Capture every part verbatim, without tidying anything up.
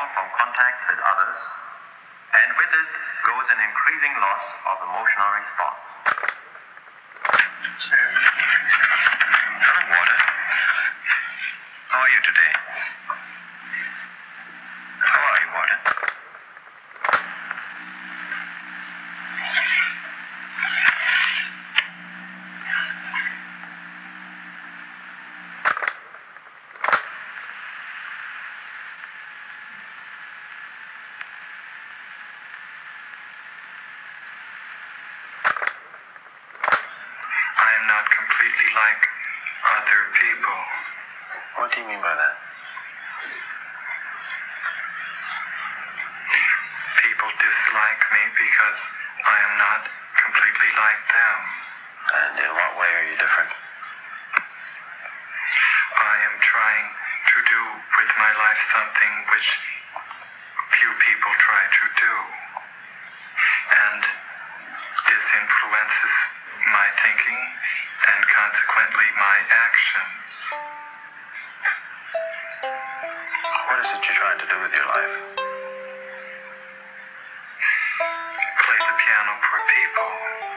from contact with others, and with it goes an increasing loss of emotional response. Hello, Walter. How are you today? How are you, Walter? I am not completely like other people. What do you mean by that? People dislike me because I am not completely like them. And in what way are you different? I am trying to do with my life something which few people try to do. And this influences my thinking and consequently my actions. What is it you're trying to do with your life? Play the piano for people.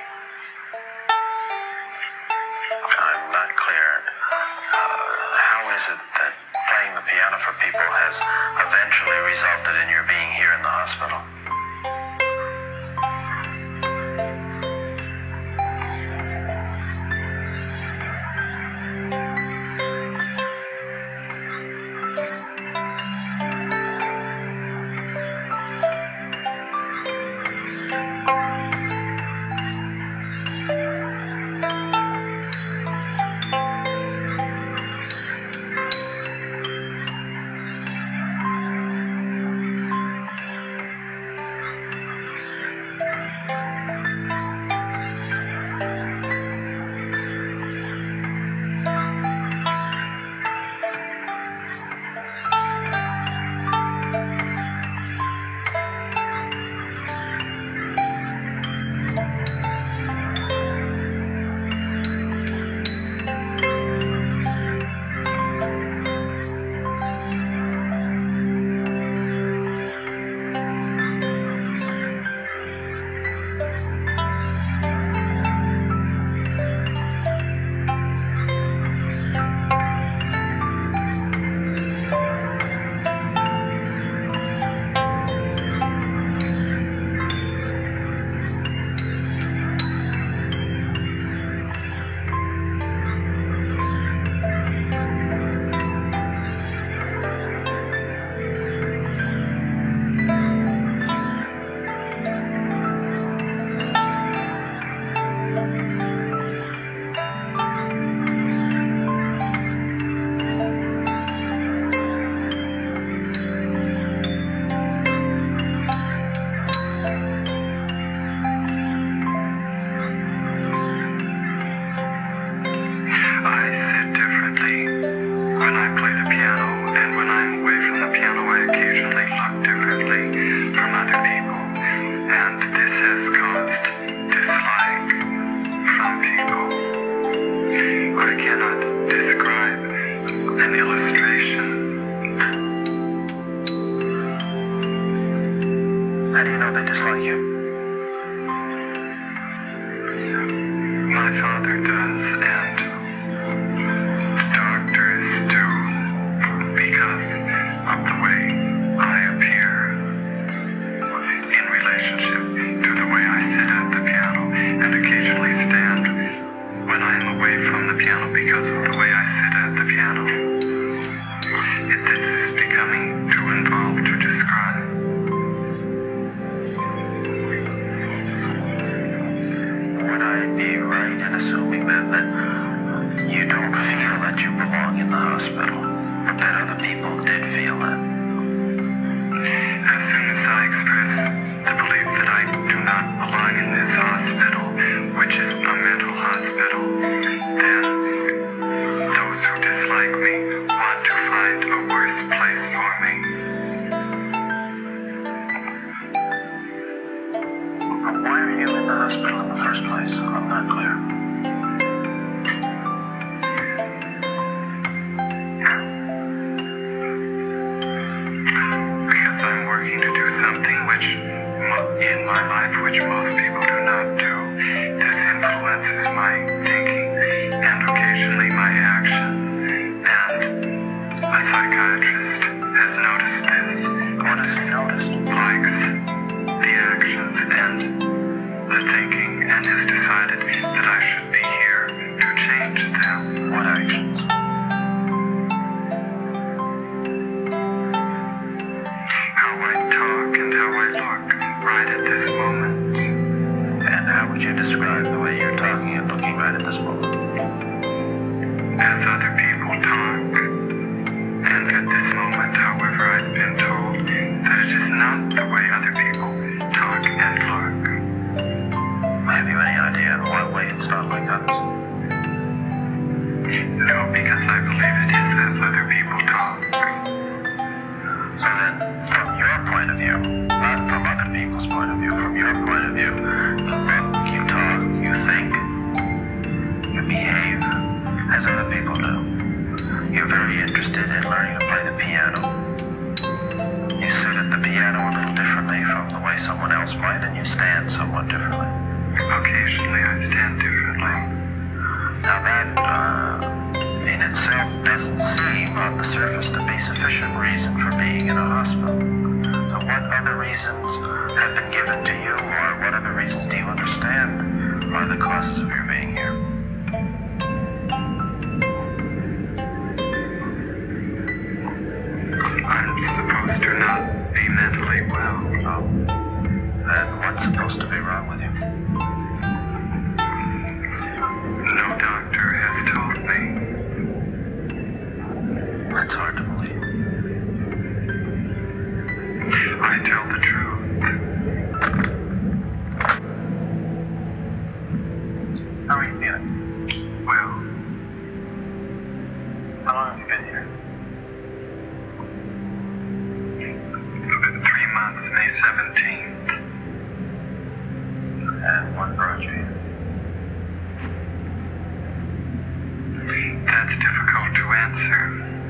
I'm not clear. Uh, how is it that playing the piano for people has eventually resulted in your being here in the hospital? How do you know they dislike you? My father does, and doctors do, because of the way I appear in relationship to the way I sit at the piano and occasionally stand when I am away from the piano because of the way I sit at the piano. It, this is becoming too involved to describe. Would I be right in assuming then that you don't feel that you belong in the hospital, but that other people did feel that? As soon as I express the belief that I do not belong in this hospital, which is a mental hospital, then those who dislike me want to find a worse place for me. Why are you in the hospital in the first place? I'm not clear. Because I in my life, which most people do not do. This influences my thinking and occasionally my actions. And a psychiatrist has noticed this. What has he noticed? Likes the actions and the thinking and has decided that I should be here to change them. What actions? How I talk and how I look right at this moment. And how would you describe the way you're talking and looking right at this moment? As other people talk. And at this moment, however, I've been told that it is not the way other people talk and look. Have you any idea in what way it's not like others? No, because I believe it is as other people talk. So then, from your point of view, not from other people's point of view, from your point of view, you look, you talk, you think, you behave as other people do. You're very interested in learning to play the piano. You sit at the piano a little differently from the way someone else might, and you stand somewhat differently. Occasionally I stand differently. Now that, uh, in itself doesn't seem on the surface to be sufficient reason for being in a hospital. So what other reasons have been given to you, or what other reasons do you understand are the causes of your being here? I'm supposed to not be mentally well. Oh. Then what's supposed to be wrong with you? No doctor has told me. That's hard to believe. I tell the truth. How are you feeling? Well, How long have you been here? three months, May seventeenth. And what brought you here? That's difficult to answer.